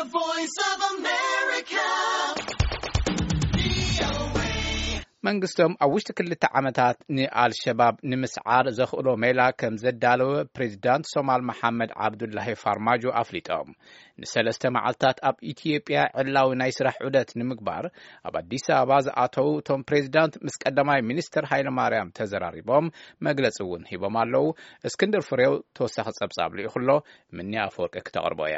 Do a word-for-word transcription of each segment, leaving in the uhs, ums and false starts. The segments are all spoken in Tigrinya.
The Voice of America. መንግስቶም ኣብ ውሽጢ ክልተ ዓመታት ንአልሸባብ ንምስዓር ዘኽእሎ ሜላ ከም ዘዳለወ ፕሬዝዳንት ሶማል መሐመድ ዓብዱላሂ ፋርማጆ አፍሊጦም ንሰለስተ መዓልታት ኣብ ኢትዮጵያ ዕላዊ ናይ ስራሕ ዑደት ንምግባር ኣብ አዲስ አበባ ዝኣተው እቶም ፕሬዝዳንት ምስ ቀዳማይ ሚኒስትር ሃይለማርያም ተዘራሪቦም መግለጺ እውን ሂቦም ኣለው። እስክንድር ፍሬው ተወሳኺ ጸብጻብ ልኢኹሎ ምንያ አፈወርቂ ክተቕርቦያ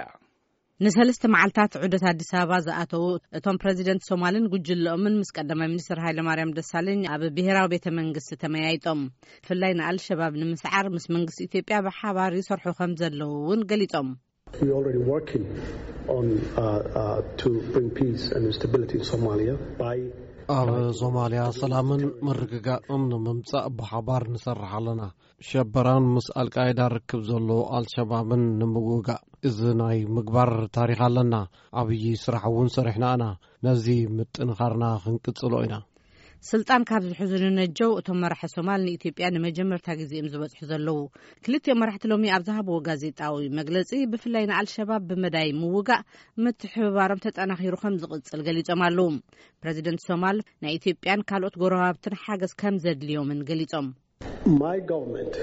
ንሰለስተ መዓልታት ዑደት አዲስ አበባ ዝኣተው እቶም ፕሬዝዳንት ሶማልን ጉጅለኦምን ምስ ቀዳማይ ሚኒስትር ሃይለማርያም ደሳለኝ ኣብ ብሔራዊ ቤተ መንግስቲ ተመያይጦም ፍላይ ንአልሸባብ ንምስዓር ምስ መንግስቲ ኢትዮጵያ ብሓባር ይሰርሑ ከም ዘለዉ እውን ገሊጾም We already working on uh, uh, to bring peace and stability in Somalia by ኣብ ሶማሊያ ሰላምን ምርግጋእን ንምምጻእ ብሓባር ንሰርሕ ኣለና ሸበራን ምስ አልቃይዳ ርክብ ዘሎ አልሸባብን ንምውጋእ እዚ ናይ ምግባር ታሪኽ ኣለና ዓብይ ስራሕ እውን ሰሪሕና ኢና ነዚ ምጥንኻርና ክንቅጽሎ ኢና ስልጣን ካብ ዝሕዙን ነጀው እቶም መራሒ ሶማል ንኢትዮጵያ ንመጀመርታ ግዜ እዮም ዝበጽሑ ዘለዉ ክልተ መራሕቲ ሎሚ ኣብ ዝሃብዎ ጋዜጣዊ መግለጺ ብፍላይ ንአልሸባብ ብመዳይ ምውጋእ ምትሕብባሮም ተጠናኺሩ ከም ዝቕጽል ገሊጾም ኣለዉ ፕሬዝዳንት ሶማል ናይ ኢትዮጵያን ካልኦት ጎረባብትን ሓገዝ ከም ዘድልዮምን ገሊጾም My government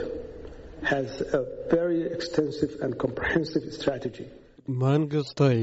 has a very extensive and comprehensive strategy መንግስተይ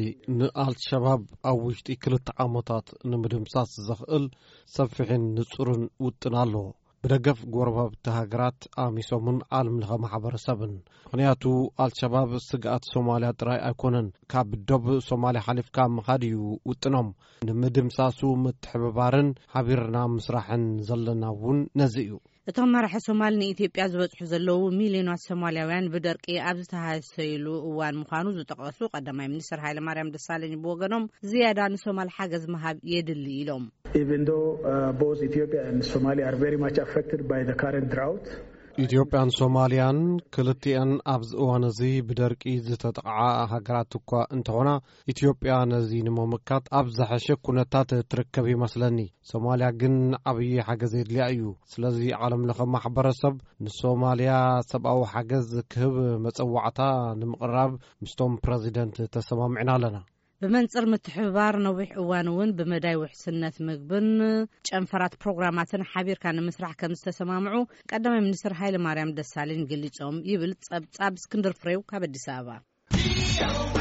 ንአልሸባብ ኣብ ውሽጢ ክልተ ዓመታት ንምድምሳስ ዘኽእል ሰፊሕን ንጹርን ውጥን ኣሎ ብደገፍ ጎረባብቲ ሃገራት ኣሚሶምን ዓለም ለኸ ማሕበረሰብን ምክንያቱ አልሸባብ ስጋኣት ሶማልያ ጥራይ ኣይኮነን ካብ ደቡብ ሶማልያ ሓሊፍካ ምኻድ እዩ ውጥኖም ንምድምሳሱ ምትሕብባርን ሓቢርና ምስራሕን ዘለና እውን ነዚ እዩ እቶም መራሒ ሶማል ንኢትዮጵያ ዝበጽሑ ዘለዉ ሚልዮናት ሶማልያውያን ብደርቂ ኣብ ዝተሃሰይሉ እዋን ምዃኑ ዝጠቐሱ ቀዳማይ ሚኒስትር ሃይለማርያም ደሳለኝ ብወገኖም ዝያዳ ንሶማል ሓገዝ መሃብ የድሊ ኢሎም Even though uh, both Ethiopia and Somalia are very much affected by the current drought ኢትዮጵያን ሶማሊያን ክልቲአን ኣብ እዋን እዚ ብደርቂ ዝተጠቕዓ ሃገራት እኳ እንተኾና ኢትዮጵያ ነዚ ንምምካት ኣብ ዝሓሸ ኩነታት ትርከብ ይመስለኒ ሶማሊያ ግን ዓብይ ሓገዝ የድልያ እዩ ስለዚ ዓለም ለኸ ማሕበረሰብ ንሶማሊያ ሰብኣዊ ሓገዝ ክህብ መፀዋዕታ ንምቕራብ ምስቶም ፕሬዝዳንት ተሰማምዕና ኣለና በመንጽር ምትሕብባር ነዊሕ እዋን እውን በመዳይ ውሕስነት ምግብን ጨንፈራት ፕሮግራማትን ሓቢርካ ንምስራሕ ከም ዝተሰማምዑ ቀዳማይ ሚኒስትር ሃይለማርያም ደሳለኝ ገሊጾም ይብል ጸብጻብ እስክንድር ፍሬው ካብ አዲስ አበባ